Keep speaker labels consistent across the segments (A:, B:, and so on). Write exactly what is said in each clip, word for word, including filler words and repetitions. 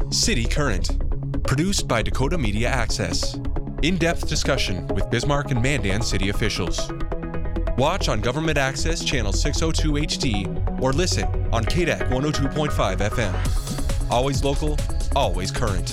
A: City Current, produced by Dakota Media Access. In-depth discussion with Bismarck and Mandan city officials. Watch on Government Access Channel six oh two H D or listen on K D A C one oh two point five F M. Always local, always current.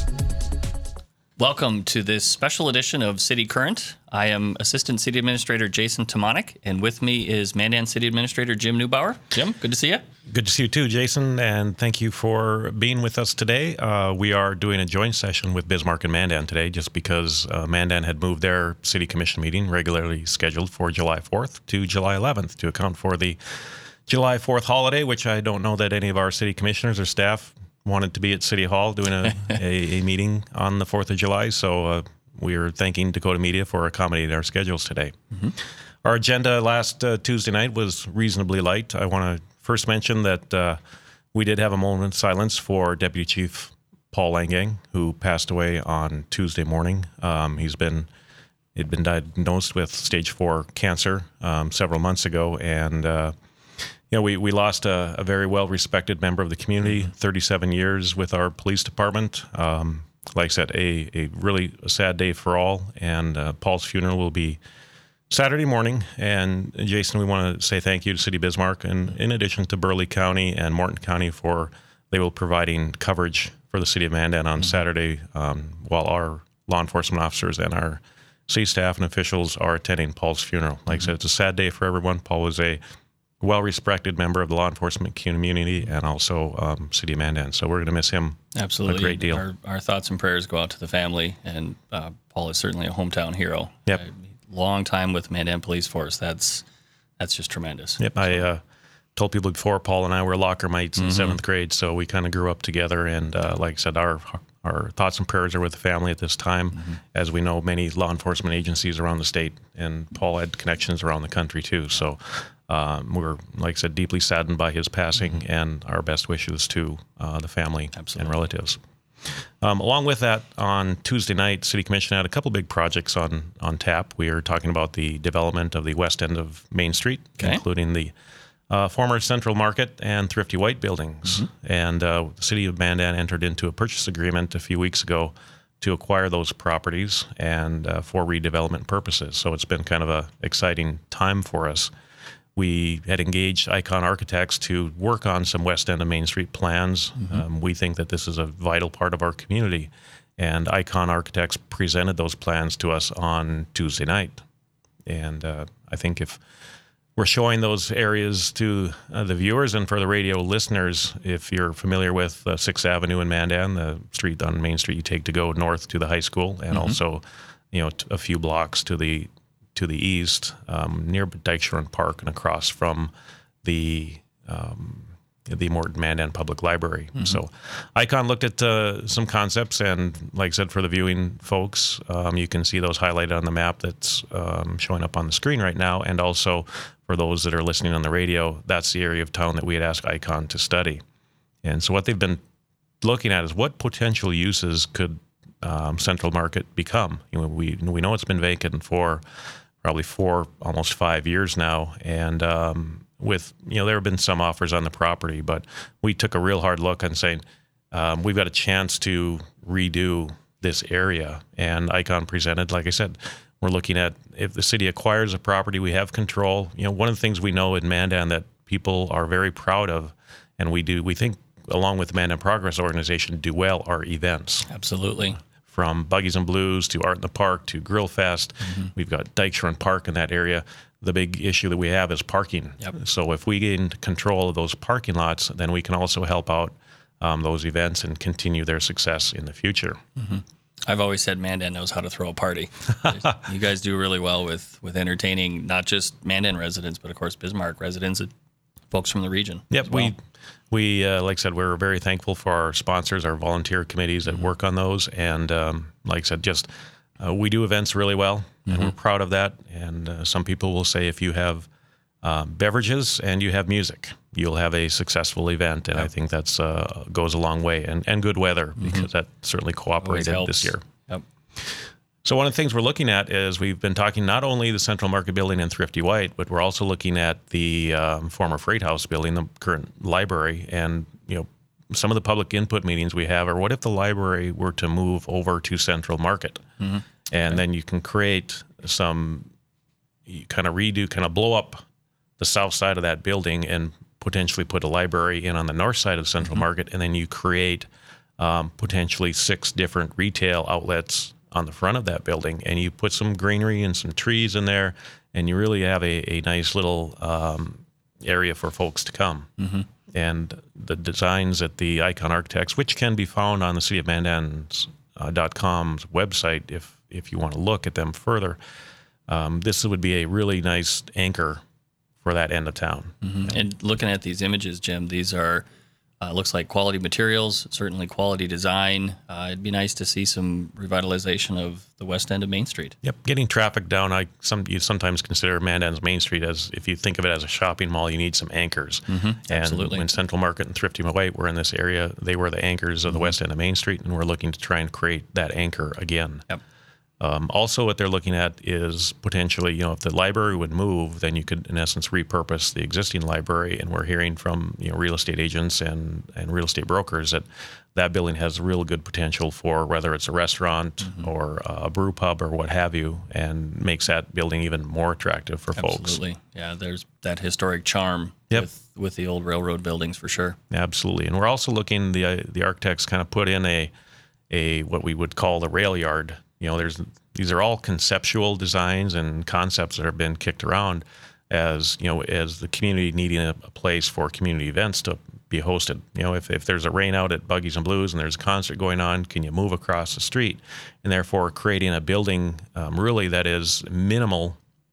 B: Welcome to this special edition of City Current. I am Assistant City Administrator Jason Tomanek, and with me is Mandan City Administrator Jim Neubauer. Jim, good to see you.
C: Good to see you too, Jason, and thank you for being with us today. Uh, we are doing a joint session with Bismarck and Mandan today just because uh, Mandan had moved their City Commission meeting, regularly scheduled for July fourth, to July eleventh to account for the July fourth holiday, which I don't know that any of our city commissioners or staff wanted to be at City Hall doing a, a, a meeting on the fourth of July, so uh, we are thanking Dakota Media for accommodating our schedules today. Mm-hmm. Our agenda last uh, Tuesday night was reasonably light. I want to first mention that uh, we did have a moment of silence for Deputy Chief Paul Langang, who passed away on Tuesday morning. Um, he's been he'd been diagnosed with stage four cancer um, several months ago, and uh, You know, we, we lost a, a very well-respected member of the community, thirty-seven years with our police department. Um, like I said, a, a really sad day for all, and uh, Paul's funeral will be Saturday morning. And Jason, we want to say thank you to City Bismarck, and in addition to Burleigh County and Morton County for they will providing coverage for the City of Mandan on mm-hmm. Saturday um, while our law enforcement officers and our city staff and officials are attending Paul's funeral. Like mm-hmm. I said, it's a sad day for everyone. Paul was a well-respected member of the law enforcement community and also um, City of Mandan. So we're going to miss him
B: Absolutely.
C: a great deal.
B: Our, our thoughts and prayers go out to the family, and uh, Paul is certainly a hometown hero.
C: Yep.
B: Uh, long time with Mandan Police Force. That's that's just tremendous.
C: Yep. So. I uh, told people before, Paul and I were locker mates mm-hmm. in seventh grade, so we kind of grew up together. And uh, like I said, our our thoughts and prayers are with the family at this time. Mm-hmm. As we know, many law enforcement agencies around the state, and Paul had connections around the country too. So Um, we're, like I said, deeply saddened by his passing, mm-hmm. and our best wishes to uh, the family Absolutely. and relatives. Um, along with that, on Tuesday night, City Commission had a couple big projects on, on tap. We are talking about the development of the west end of Main Street, okay. including the uh, former Central Market and Thrifty White buildings. Mm-hmm. And uh, the City of Mandan entered into a purchase agreement a few weeks ago to acquire those properties and uh, for redevelopment purposes. So it's been kind of a exciting time for us. We had engaged Icon Architects to work on some west end of Main Street plans. Mm-hmm. Um, we think that this is a vital part of our community, and Icon Architects presented those plans to us on Tuesday night. And uh, I think if we're showing those areas to uh, the viewers and for the radio listeners, if you're familiar with uh, sixth Avenue in Mandan, the street on Main Street you take to go north to the high school, and mm-hmm. also, you know, t- a few blocks to the to the east, um, near Dykshoren Park and across from the um, the Morton Mandan Public Library. Mm-hmm. So Icon looked at uh, some concepts, and like I said, for the viewing folks, um, you can see those highlighted on the map that's um, showing up on the screen right now, and also for those that are listening on the radio, that's the area of town that we had asked Icon to study. And so what they've been looking at is what potential uses could um, Central Market become. You know, we we know it's been vacant for probably four, almost five years now. And um, with, you know, there have been some offers on the property, but we took a real hard look and saying, um, we've got a chance to redo this area. And Icon presented, like I said, we're looking at if the city acquires a property, we have control. You know, one of the things we know in Mandan that people are very proud of, and we do, we think, along with the Mandan Progress Organization, do well, are events.
B: Absolutely.
C: From Buggies and Blues to Art in the Park to Grill Fest. Mm-hmm. We've got Dykshoren Park in that area. The big issue that we have is parking.
B: Yep.
C: So if we gain control of those parking lots, then we can also help out um, those events and continue their success in the future.
B: Mm-hmm. I've always said Mandan knows how to throw a party. You guys do really well with, with entertaining not just Mandan residents, but of course Bismarck residents and folks from the region.
C: Yep,
B: well.
C: we we uh, like I said, we're very thankful for our sponsors, our volunteer committees that mm-hmm. work on those, and um, like I said, just uh, we do events really well, and mm-hmm. we're proud of that. And uh, some people will say if you have uh, beverages and you have music, you'll have a successful event, and yep. I think that's uh, goes a long way, and, and good weather mm-hmm. because that certainly cooperated this year.
B: Yep.
C: So one of the things we're looking at is we've been talking not only the Central Market building and Thrifty White, but we're also looking at the um, former Freight House building, the current library, and you know some of the public input meetings we have are, what if the library were to move over to Central Market? Mm-hmm. And okay. then you can create some, you kind of redo, kind of blow up the south side of that building and potentially put a library in on the north side of Central mm-hmm. Market, and then you create um, potentially six different retail outlets on the front of that building, and you put some greenery and some trees in there, and you really have a, a nice little um, area for folks to come. Mm-hmm. And the designs at the Icon Architects, which can be found on the city of mandan dot com's website if if you want to look at them further, um, this would be a really nice anchor for that end of town.
B: Mm-hmm. And looking at these images, Jim, these are Uh, looks like quality materials, certainly quality design. Uh, it'd be nice to see some revitalization of the west end of Main Street.
C: Yep, getting traffic down. I some you sometimes consider Mandan's Main Street as, if you think of it as a shopping mall, you need some anchors. Mm-hmm. And
B: absolutely.
C: When Central Market and Thrifty White were in this area, they were the anchors of the mm-hmm. west end of Main Street, and we're looking to try and create that anchor again.
B: Yep.
C: Um, also, what they're looking at is potentially, you know, if the library would move, then you could, in essence, repurpose the existing library. And we're hearing from, you know, real estate agents and, and real estate brokers that that building has real good potential for whether it's a restaurant mm-hmm. or a brew pub or what have you, and makes that building even more attractive for
B: Absolutely.
C: folks.
B: Absolutely. Yeah, there's that historic charm
C: yep.
B: with, with the old railroad buildings for sure.
C: Absolutely. And we're also looking, the uh, the architects kind of put in a a what we would call the rail yard. You know, there's these are all conceptual designs and concepts that have been kicked around as, you know, as the community needing a, a place for community events to be hosted. You know, if, if there's a rain out at Buggies and Blues and there's a concert going on, can you move across the street? And therefore creating a building um, really that is minimal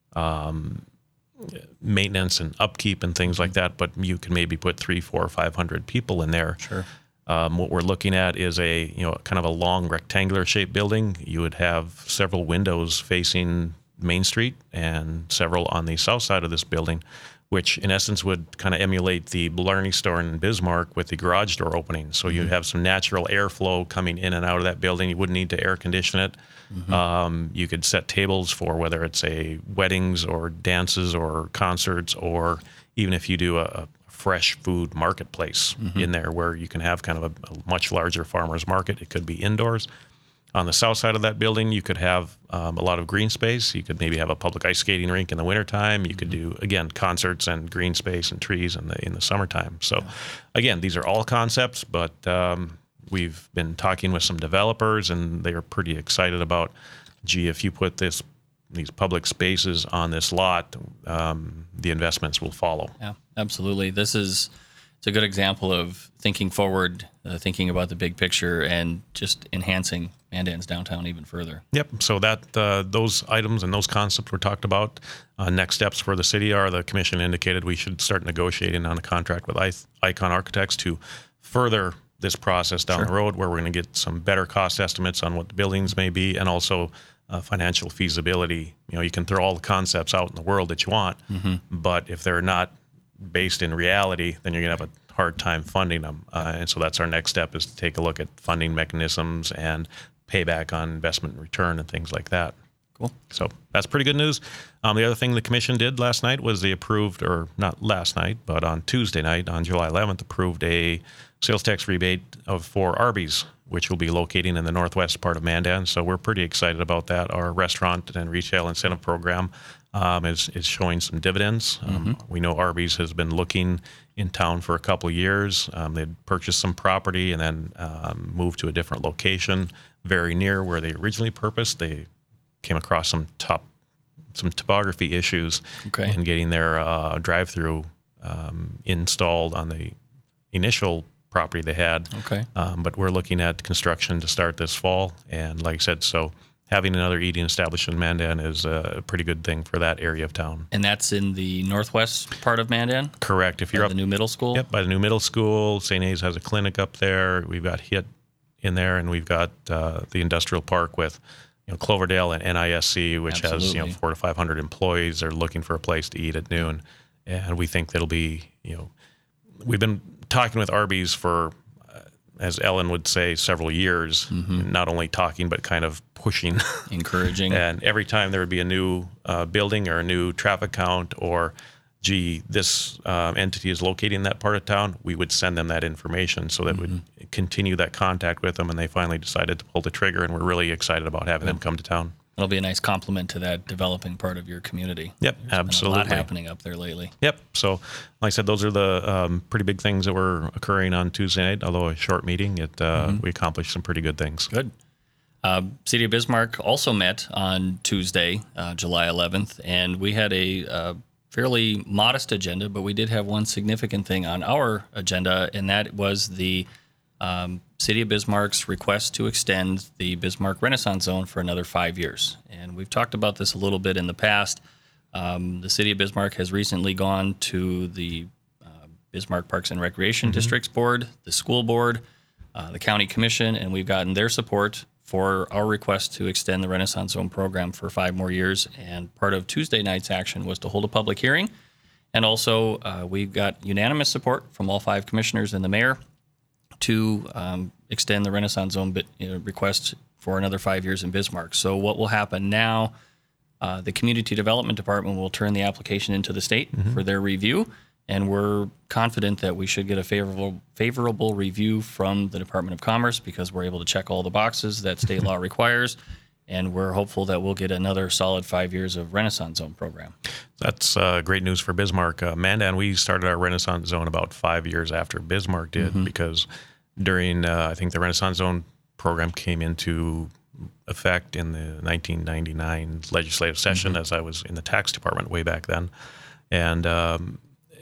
C: um, maintenance and upkeep and things like that, but you can maybe put three, four, five hundred people in there.
B: Sure.
C: Um, what we're looking at is a, you know, kind of a long rectangular shaped building. You would have several windows facing Main Street and several on the south side of this building, which in essence would kind of emulate the Blarney store in Bismarck with the garage door opening. So mm-hmm. you'd have some natural airflow coming in and out of that building. You wouldn't need to air condition it. Mm-hmm. Um, you could set tables for whether it's a weddings or dances or concerts, or even if you do a, a fresh food marketplace mm-hmm. in there where you can have kind of a, a much larger farmer's market. It could be indoors. On the south side of that building, you could have um, a lot of green space. You could maybe have a public ice skating rink in the wintertime. You mm-hmm. could do, again, concerts and green space and trees in the in the summertime. So, yeah. again, these are all concepts, but um, we've been talking with some developers, and they are pretty excited about, gee, if you put this these public spaces on this lot, um, the investments will follow.
B: Yeah, absolutely. This is it's a good example of thinking forward, uh, thinking about the big picture, and just enhancing Mandan's downtown even further.
C: Yep. So that uh, those items and those concepts were talked about. Uh, next steps for the city are the commission indicated we should start negotiating on a contract with I- Icon Architects to further this process down
B: sure.
C: the road, where we're going to get some better cost estimates on what the buildings may be, and also Uh, financial feasibility. You know, you can throw all the concepts out in the world that you want, mm-hmm. but if they're not based in reality, then you're going to have a hard time funding them. Uh, and so that's our next step, is to take a look at funding mechanisms and payback on investment and return and things like that.
B: Cool.
C: So that's pretty good news. Um, the other thing the commission did last night was they approved, or not last night, but on Tuesday night, on July eleventh, approved a sales tax rebate of for Arby's, which will be locating in the northwest part of Mandan. So we're pretty excited about that. Our restaurant and retail incentive program um, is, is showing some dividends. Um, mm-hmm. We know Arby's has been looking in town for a couple of years. Um, they'd purchased some property and then um, moved to a different location very near where they originally purposed. They came across some top, some topography issues
B: okay.
C: in getting their uh, drive-through um, installed on the initial property they had.
B: Okay.
C: Um, but we're looking at construction to start this fall. And like I said, so having another eating establishment in Mandan is a pretty good thing for that area of town.
B: And that's in the northwest part of Mandan?
C: Correct. If you're
B: by
C: up
B: the new middle school?
C: Yep, by the new middle school. Saint A's has a clinic up there. We've got H I T in there, and we've got uh, the industrial park with, you know, Cloverdale and N I S C, which
B: Absolutely.
C: has, you know, four to five hundred employees. They're looking for a place to eat at noon, and we think that'll be, you know, we've been talking with Arby's for, uh, as Ellen would say, several years. Mm-hmm. Not only talking, but kind of pushing,
B: encouraging.
C: And every time there would be a new uh, building or a new traffic count or gee, this uh, entity is located in that part of town, we would send them that information so that mm-hmm. we'd continue that contact with them, and they finally decided to pull the trigger, and we're really excited about having
B: Good.
C: them come to town.
B: It'll be a nice complement to that developing part of your community.
C: Yep,
B: There's
C: absolutely.
B: been a lot happening up there lately.
C: Yep. So, like I said, those are the um, pretty big things that were occurring on Tuesday night. Although a short meeting, it uh, mm-hmm. we accomplished some pretty good things.
B: Good. Uh, City of Bismarck also met on Tuesday, uh, July eleventh, and we had a uh, fairly modest agenda, but we did have one significant thing on our agenda, and that was the um, City of Bismarck's request to extend the Bismarck Renaissance Zone for another five years. And we've talked about this a little bit in the past. Um, the City of Bismarck has recently gone to the uh, Bismarck Parks and Recreation mm-hmm. Districts Board, the school board, uh, the county commission, and we've gotten their support for our request to extend the Renaissance Zone program for five more years. And part of Tuesday night's action was to hold a public hearing. And also, uh, we got unanimous support from all five commissioners and the mayor to um, extend the Renaissance Zone bit, you know, request for another five years in Bismarck. So what will happen now, uh, the Community Development Department will turn the application into the state mm-hmm. for their review. And we're confident that we should get a favorable favorable review from the Department of Commerce because we're able to check all the boxes that state law requires. And we're hopeful that we'll get another solid five years of Renaissance Zone program.
C: That's uh, great news for Bismarck. Uh, Mandan, we started our Renaissance Zone about five years after Bismarck did mm-hmm. because during, uh, I think the Renaissance Zone program came into effect in the nineteen ninety-nine legislative session mm-hmm. as I was in the tax department way back then. And um,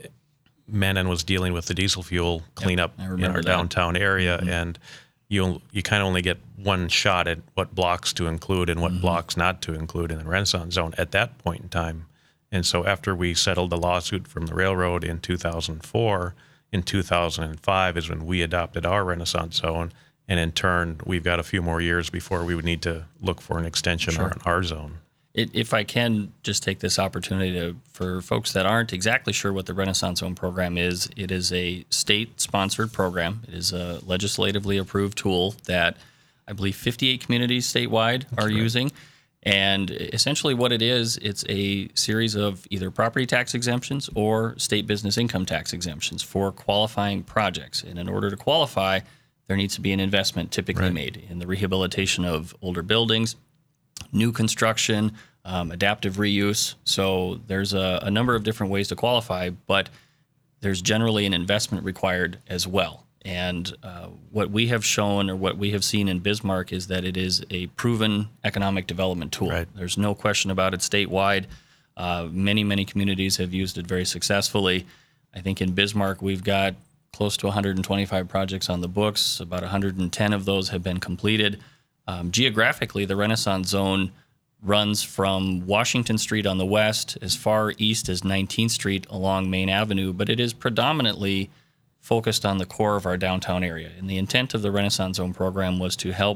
C: Mandan was dealing with the diesel fuel cleanup yep, in our that. downtown area, mm-hmm. and you you kind of only get one shot at what blocks to include and what mm-hmm. blocks not to include in the Renaissance Zone at that point in time. And so after we settled the lawsuit from the railroad in two thousand four, in two thousand five is when we adopted our Renaissance Zone, and in turn, we've got a few more years before we would need to look for an extension
B: sure.
C: on our zone.
B: It, if I can just take this opportunity to, for folks that aren't exactly sure what the Renaissance Zone program is, it is a state-sponsored program. It is a legislatively approved tool that I believe fifty-eight communities statewide That's are right. using. And essentially what it is, it's a series of either property tax exemptions or state business income tax exemptions for qualifying projects. And in order to qualify, there needs to be an investment typically right. made in the rehabilitation of older buildings, new construction, um, adaptive reuse. So there's a, a number of different ways to qualify, but there's generally an investment required as well. And uh, what we have shown or what we have seen in Bismarck is that it is a proven economic development tool.
C: Right.
B: There's no question about it statewide. Uh, many, many communities have used it very successfully. I think in Bismarck we've got close to one hundred twenty-five projects on the books. About one hundred ten of those have been completed. Um, geographically, the Renaissance Zone runs from Washington Street on the west as far east as nineteenth Street along Main Avenue, but it is predominantly focused on the core of our downtown area. And the intent of the Renaissance Zone program was to help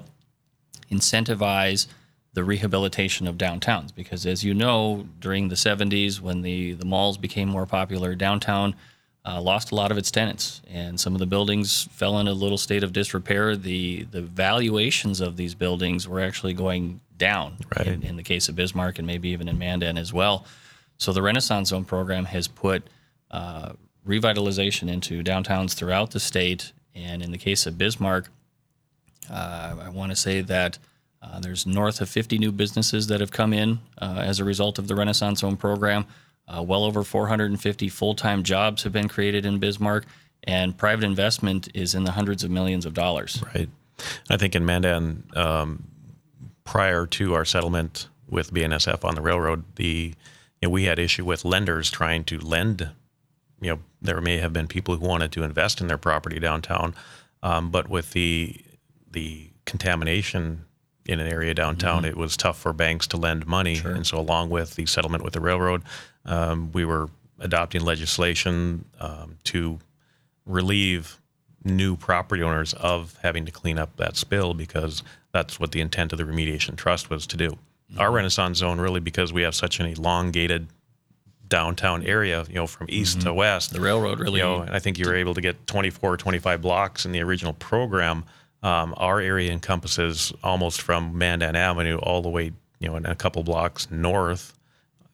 B: incentivize the rehabilitation of downtowns. Because as you know, during the seventies, when the, the malls became more popular, downtown uh, lost a lot of its tenants. And some of the buildings fell in a little state of disrepair. The, the valuations of these buildings were actually going down
C: right.
B: in, in the case of Bismarck and maybe even in Mandan as well. So the Renaissance Zone program has put uh, revitalization into downtowns throughout the state. And in the case of Bismarck, uh, I want to say that uh, there's north of fifty new businesses that have come in uh, as a result of the Renaissance Zone program. Uh, well over four hundred fifty full-time jobs have been created in Bismarck, and private investment is in the hundreds of millions of dollars.
C: Right. I think in Mandan, um, prior to our settlement with B N S F on the railroad, the you know, we had issue with lenders trying to lend. You know, there may have been people who wanted to invest in their property downtown, um, but with the the contamination in an area downtown, mm-hmm. it was tough for banks to lend money.
B: Sure.
C: And so along with the settlement with the railroad, um, we were adopting legislation um, to relieve new property owners of having to clean up that spill, because that's what the intent of the remediation trust was to do. Mm-hmm. Our Renaissance Zone, really, because we have such an elongated downtown area, you know, from east mm-hmm. to west.
B: The railroad really...
C: You know, and I think you were able to get twenty-four, twenty-five blocks in the original program. Um, our area encompasses almost from Mandan Avenue all the way, you know, and a couple blocks north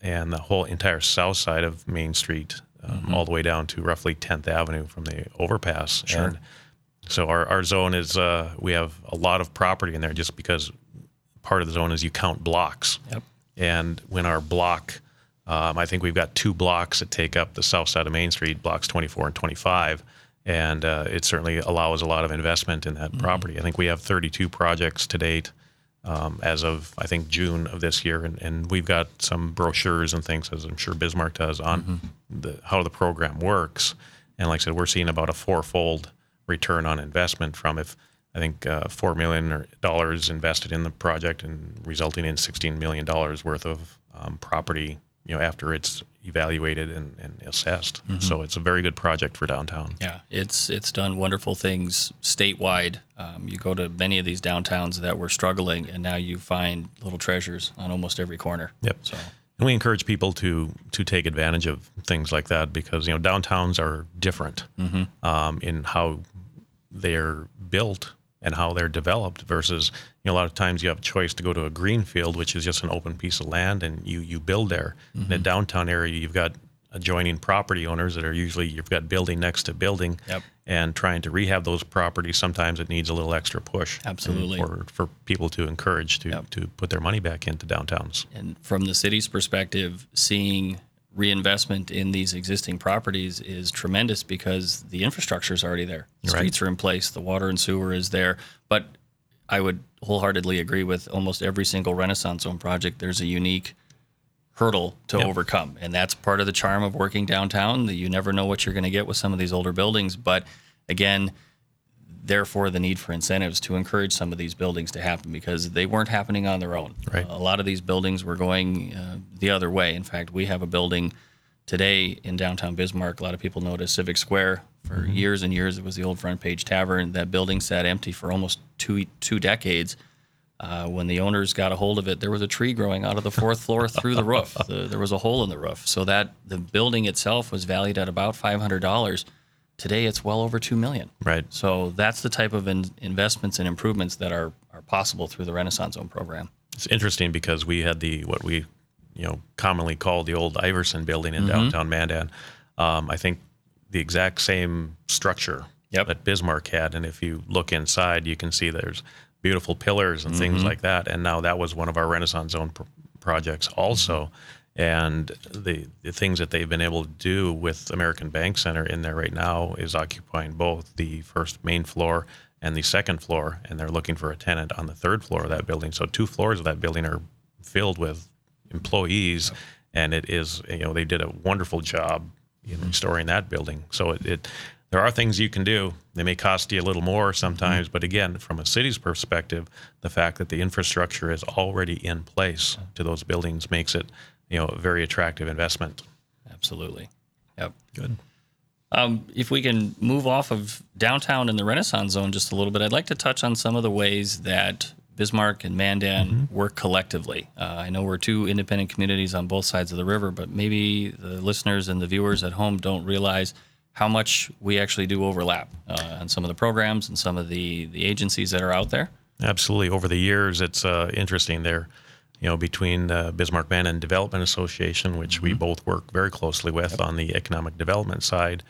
C: and the whole entire south side of Main Street, um, mm-hmm. all the way down to roughly tenth Avenue from the overpass.
B: Sure.
C: And so our, our zone is, uh, we have a lot of property in there just because part of the zone is you count blocks.
B: Yep.
C: And when our block, um, I think we've got two blocks that take up the south side of Main Street, blocks twenty-four and twenty-five. And uh, it certainly allows a lot of investment in that mm-hmm. property. I think we have thirty-two projects to date um, as of, I think, June of this year. And, and we've got some brochures and things, as I'm sure Bismarck does, on mm-hmm. the, how the program works. And like I said, we're seeing about a fourfold return on investment from, if I think, uh, four million dollars invested in the project and resulting in sixteen million dollars worth of um, property, you know, after it's evaluated and, and assessed. Mm-hmm. So it's a very good project for downtown.
B: Yeah, it's it's done wonderful things statewide. Um, you go to many of these downtowns that were struggling, and now you find little treasures on almost every corner.
C: Yep.
B: So,
C: and we encourage people to to take advantage of things like that because, you know, downtowns are different mm-hmm. um, in how they're built and how they're developed versus, you know, a lot of times you have a choice to go to a green field, which is just an open piece of land, and you, you build there. Mm-hmm. In a downtown area, you've got adjoining property owners that are usually, you've got building next to building,
B: yep.
C: and trying to rehab those properties, sometimes it needs a little extra push.
B: Absolutely.
C: For, for people to encourage to,
B: yep.
C: to put their money back into downtowns.
B: And from the city's perspective, seeing reinvestment in these existing properties is tremendous because the infrastructure is already there. The streets
C: right.
B: are in place, the water and sewer is there. But I would wholeheartedly agree with almost every single Renaissance Zone project. There's a unique hurdle to yep. overcome, and that's part of the charm of working downtown. That you never know what you're going to get with some of these older buildings. But again, therefore, the need for incentives to encourage some of these buildings to happen because they weren't happening on their own.
C: Right.
B: Uh, a lot of these buildings were going uh, the other way. In fact, we have a building today in downtown Bismarck. A lot of people know it as Civic Square. For mm-hmm. years and years, it was the old Front Page Tavern. That building sat empty for almost two two decades. Uh, when the owners got a hold of it, there was a tree growing out of the fourth floor through the roof. The, there was a hole in the roof. So that the building itself was valued at about five hundred dollars. Today, it's well over two million dollars.
C: Right.
B: So that's the type of in, investments and improvements that are, are possible through the Renaissance Zone program.
C: It's interesting because we had the what we, you know, commonly call the old Iverson building in mm-hmm. downtown Mandan. Um, I think the exact same structure
B: yep.
C: that Bismarck had, and if you look inside, you can see there's beautiful pillars and mm-hmm. things like that. And now that was one of our Renaissance Zone pr- projects also. Mm-hmm. And the, the things that they've been able to do with American Bank Center in there right now is occupying both the first main floor and the second floor, and they're looking for a tenant on the third floor of that building. So two floors of that building are filled with employees, yep. and it is, you know, they did a wonderful job in mm-hmm. restoring that building. So it, it there are things you can do. They may cost you a little more sometimes, mm-hmm. but again, from a city's perspective, the fact that the infrastructure is already in place to those buildings makes it, you know, a very attractive investment.
B: Absolutely. Yep.
C: Good.
B: Um, if we can move off of downtown and the Renaissance Zone just a little bit, I'd like to touch on some of the ways that Bismarck and Mandan mm-hmm. work collectively. Uh, I know we're two independent communities on both sides of the river, but maybe the listeners and the viewers at home don't realize how much we actually do overlap uh, on some of the programs and some of the, the agencies that are out there.
C: Absolutely. Over the years, it's uh, interesting there. You know, between uh, Bismarck Mandan Development Association, which mm-hmm. we both work very closely with yep. on the economic development side,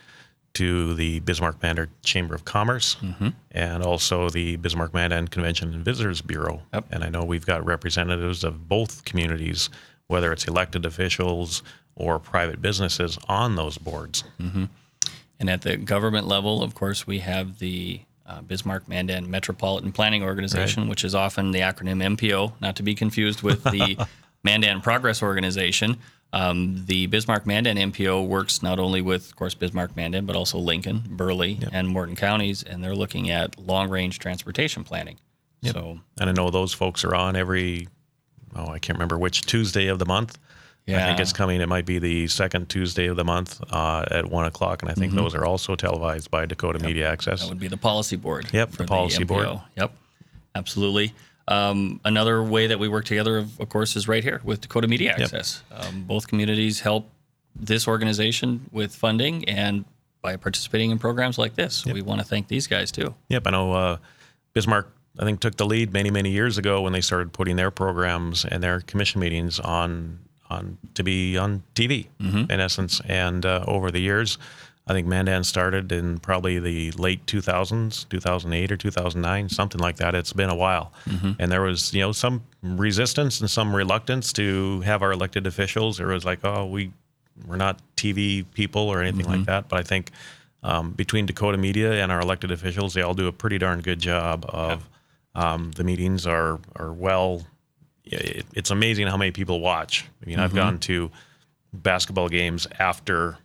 C: to the Bismarck Mandan Chamber of Commerce, mm-hmm. and also the Bismarck Mandan Convention and Visitors Bureau.
B: Yep.
C: And I know we've got representatives of both communities, whether it's elected officials or private businesses, on those boards.
B: Mm-hmm. And at the government level, of course, we have the Uh, Bismarck Mandan Metropolitan Planning Organization, right. which is often the acronym M P O, not to be confused with the Mandan Progress Organization. Um, the Bismarck Mandan M P O works not only with, of course, Bismarck Mandan, but also Lincoln, Burleigh, yep. and Morton counties, and they're looking at long-range transportation planning.
C: Yep.
B: So,
C: and I know those folks are on every, oh, I can't remember which Tuesday of the month. Yeah. I think it's coming. It might be the second Tuesday of the month uh, at one o'clock, and I think mm-hmm. those are also televised by Dakota
B: yep.
C: Media Access.
B: That would be the policy board.
C: Yep, the policy
B: the M P O.
C: board.
B: Yep, absolutely. Um, another way that we work together, of, of course, is right here with Dakota Media Access. Yep. Um, both communities help this organization with funding and by participating in programs like this. Yep. We want to thank these guys too.
C: Yep, I know uh, Bismarck, I think, took the lead many, many years ago when they started putting their programs and their commission meetings on on to be on T V
B: Mm-hmm.
C: in essence. And uh, over the years, I think Mandan started in probably the late two thousands, two thousand eight or two thousand nine, something like that. It's been a while.
B: Mm-hmm.
C: And there was, you know, some resistance and some reluctance to have our elected officials. There was like, oh, we, we're not T V people or anything
B: Mm-hmm.
C: like that. But I think um, between Dakota Media and our elected officials, they all do a pretty darn good job of um, the meetings are, are well, it, it's amazing how many people watch. I mean,
B: Mm-hmm.
C: I've gone to basketball games after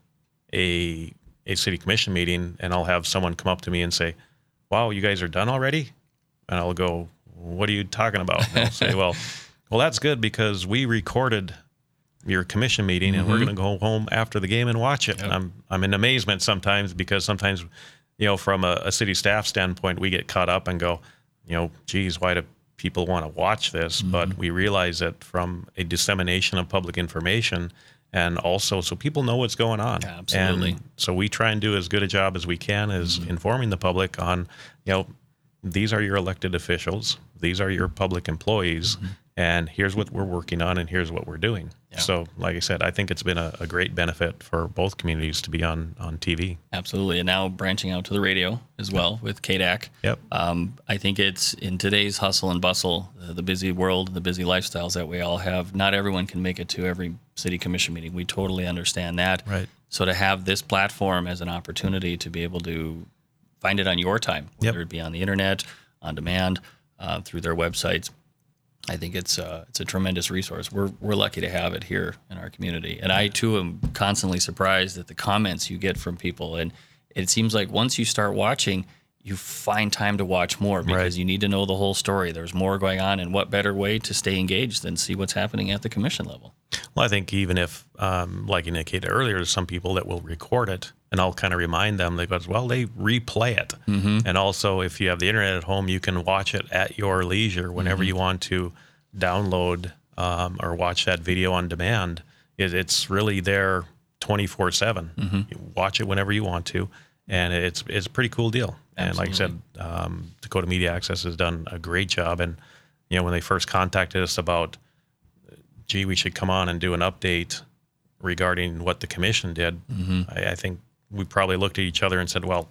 C: a a city commission meeting, and I'll have someone come up to me and say, wow, you guys are done already? And I'll go, what are you talking about? And I'll say, well, well, that's good because we recorded your commission meeting and
B: Mm-hmm.
C: we're going to go home after the game and watch it.
B: Yep.
C: And I'm, I'm in amazement sometimes because sometimes, you know, from a, a city staff standpoint, we get caught up and go, you know, geez, why do people want to watch this?
B: Mm-hmm.
C: But we realize that from a dissemination of public information, and also so people know what's going on.
B: Yeah, absolutely.
C: And so we try and do as good a job as we can as
B: Mm-hmm.
C: informing the public on, you know, these are your elected officials, these are your public employees,
B: Mm-hmm.
C: and here's what we're working on, and here's what we're doing.
B: Yeah.
C: So, like I said, I think it's been a, a great benefit for both communities to be on, on T V.
B: Absolutely. And now branching out to the radio as well with K D A C.
C: Yep.
B: Um, I think it's in today's hustle and bustle, uh, the busy world, the busy lifestyles that we all have, not everyone can make it to every city commission meeting. We totally understand that.
C: Right.
B: So to have this platform as an opportunity to be able to find it on your time, whether
C: Yep.
B: it be on the internet, on demand, uh, through their websites, I think it's uh, it's a tremendous resource. We're we're lucky to have it here in our community, and I too am constantly surprised at the comments you get from people. And it seems like once you start watching, you find time to watch more because
C: Right.
B: you need to know the whole story. There's more going on, and what better way to stay engaged than see what's happening at the commission level?
C: Well, I think even if, um, like you indicated earlier, there's some people that will record it, and I'll kind of remind them, they go, well, they replay it.
B: Mm-hmm.
C: And also, if you have the internet at home, you can watch it at your leisure whenever
B: Mm-hmm.
C: you want to download um, or watch that video on demand. It, it's really there twenty-four seven.
B: Mm-hmm.
C: You watch it whenever you want to, and it's it's a pretty cool deal. And like I said,
B: Absolutely.
C: um, Dakota Media Access has done a great job. And, you know, when they first contacted us about, gee, we should come on and do an update regarding what the commission did,
B: Mm-hmm.
C: I, I think we probably looked at each other and said, well,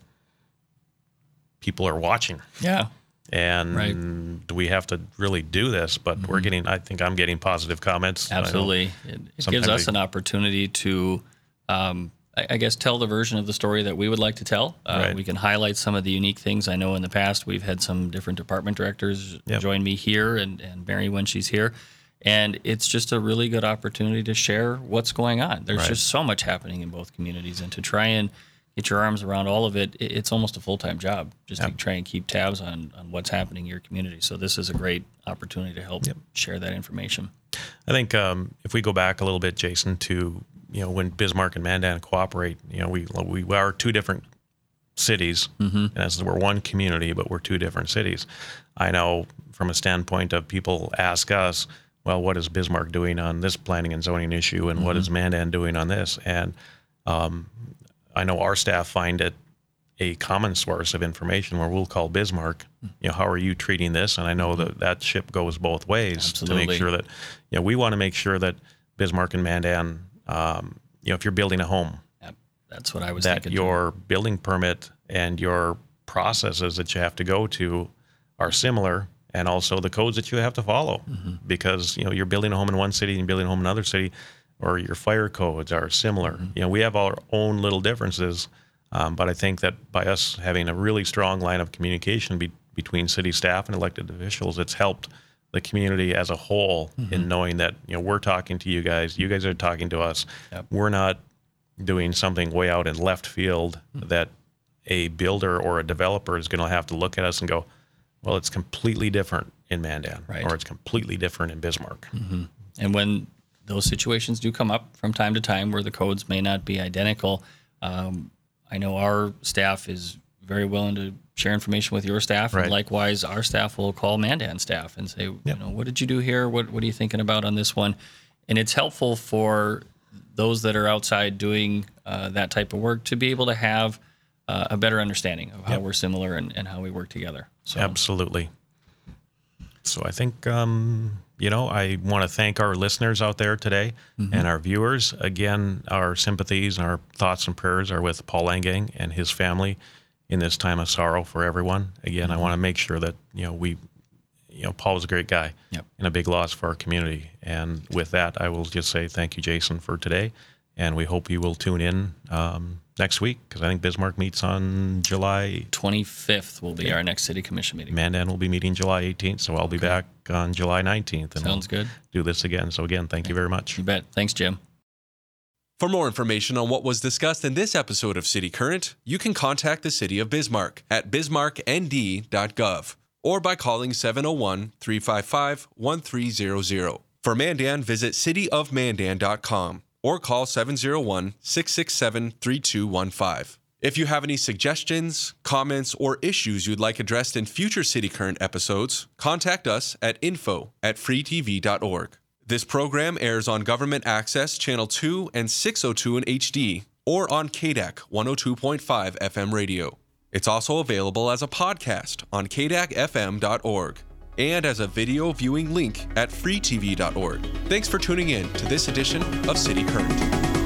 C: people are watching.
B: Yeah.
C: And
B: Right.
C: do we have to really do this? But we're getting, I think I'm getting positive comments. I know-
B: Absolutely. It, it gives
C: sometimes
B: us
C: we-
B: an opportunity to, um, I, I guess, tell the version of the story that we would like to tell. Uh,
C: Right.
B: We can highlight some of the unique things. I know in the past we've had some different department directors
C: Yep.
B: join me here and, and Mary when she's here. And it's just a really good opportunity to share what's going on. There's
C: Right.
B: just so much happening in both communities. And to try and get your arms around all of it, it it's almost a full-time job just to
C: Yep.
B: try and keep tabs on, on what's happening in your community. So this is a great opportunity to help
C: Yep.
B: share that information.
C: I think um, if we go back a little bit, Jason, to, you know, when Bismarck and Mandan cooperate, you know, we we are two different cities,
B: Mm-hmm.
C: and as we're one community, but we're two different cities. I know from a standpoint of people ask us, well, what is Bismarck doing on this planning and zoning issue, and what
B: Mm-hmm.
C: is Mandan doing on this? And um, I know our staff find it a common source of information where we'll call Bismarck, you know, how are you treating this? And I know that that ship goes both ways to
B: Absolutely.
C: make sure that, you know, we want to make sure that Bismarck and Mandan, um, you know, if you're building a home,
B: Yep. That's what I was
C: that
B: thinking.
C: your building permit and your processes that you have to go to are similar, and also the codes that you have to follow,
B: Mm-hmm.
C: because, you know, you're building a home in one city and you're building a home in another city, or your fire codes are similar.
B: Mm-hmm.
C: You know, we have our own little differences, um, but I think that by us having a really strong line of communication be- between city staff and elected officials, it's helped the community as a whole
B: Mm-hmm.
C: in knowing that, you know, we're talking to you guys, you guys are talking to us.
B: Yep.
C: We're not doing something way out in left field
B: Mm-hmm.
C: that a builder or a developer is going to have to look at us and go, well, it's completely different in Mandan,
B: Right.
C: or it's completely different in Bismarck.
B: And when those situations do come up from time to time where the codes may not be identical, um, I know our staff is very willing to share information with your staff.
C: Right.
B: And likewise, our staff will call Mandan staff and say, you know, what did you do here? What, what are you thinking about on this one? And it's helpful for those that are outside doing uh, that type of work to be able to have uh, a better understanding of how
C: Yep.
B: we're similar and, and how we work together. So
C: Absolutely. So I think, um, you know, I want to thank our listeners out there today mm-hmm. and our viewers. Again, our sympathies and our thoughts and prayers are with Paul Langang and his family in this time of sorrow for everyone. Again, mm-hmm. I want to make sure that, you know, we, you know, Paul was a great guy yep. and a big loss for our community. And with that, I will just say thank you, Jason, for today. And we hope you will tune in um, next week, because I think Bismarck meets on July
B: twenty-fifth will be yeah. our next city commission meeting.
C: Mandan will be meeting July eighteenth, so I'll be okay. back on July nineteenth. And
B: Sounds
C: we'll
B: good.
C: Do this again. So again, thank okay. you very much.
B: You bet. Thanks, Jim.
A: For more information on what was discussed in this episode of City Current, you can contact the City of Bismarck at bismarck n d dot gov or by calling seven oh one, three five five, one three zero zero. For Mandan, visit city of mandan dot com. or call seven oh one, six six seven, three two one five. If you have any suggestions, comments, or issues you'd like addressed in future City Current episodes, contact us at info at free t v dot org. This program airs on Government Access Channel two and six oh two in H D or on K D A C one oh two point five F M radio. It's also available as a podcast on k d a c f m dot org. and as a video viewing link at free t v dot org. Thanks for tuning in to this edition of City Current.